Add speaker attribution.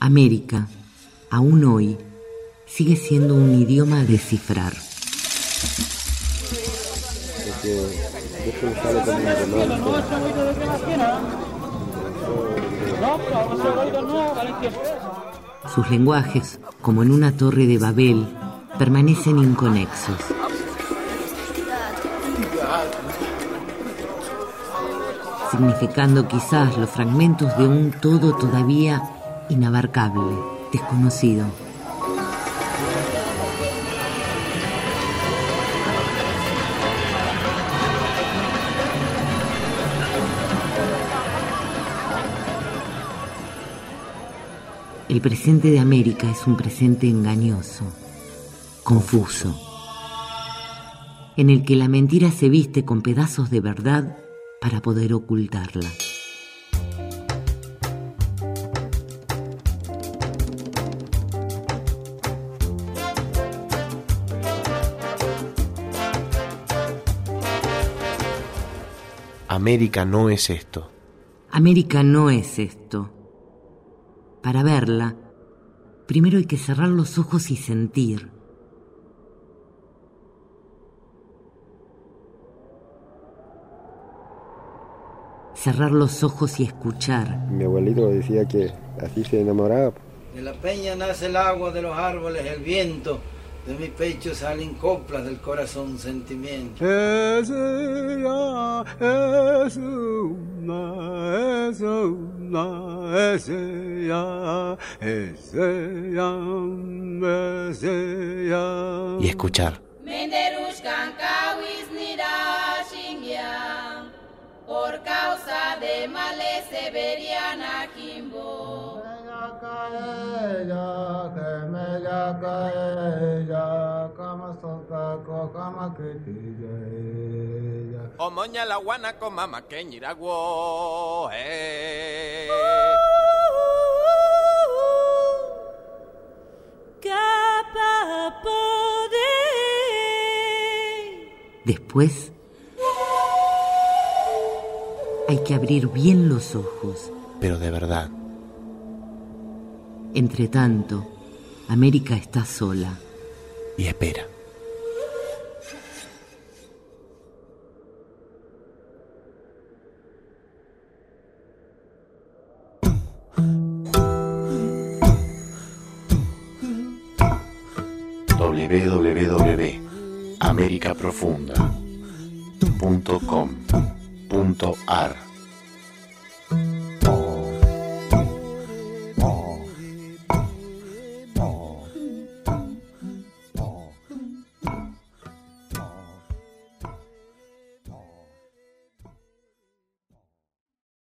Speaker 1: América, aún hoy, sigue siendo un idioma a descifrar. Sus lenguajes, como en una torre de Babel, permanecen inconexos. Significando quizás los fragmentos de un todo todavía inabarcable, desconocido. El presente de América es un presente engañoso, confuso, en el que la mentira se viste con pedazos de verdad para poder ocultarla.
Speaker 2: América no es esto.
Speaker 1: América no es esto. Para verla, primero hay que cerrar los ojos y sentir. Cerrar los ojos y escuchar.
Speaker 3: Mi abuelito decía que así se enamoraba.
Speaker 4: De la peña nace el agua, de los árboles el viento. De mi pecho salen coplas, del corazón sentimiento.
Speaker 2: Y escuchar.
Speaker 5: Por causa de males severiana Kimbo.
Speaker 6: Omoña la guana con mama que ñiragüo.
Speaker 1: Después hay que abrir bien los ojos.
Speaker 2: Pero de verdad.
Speaker 1: Entre tanto, América está sola.
Speaker 2: Y espera. www.americaprofunda.com.ar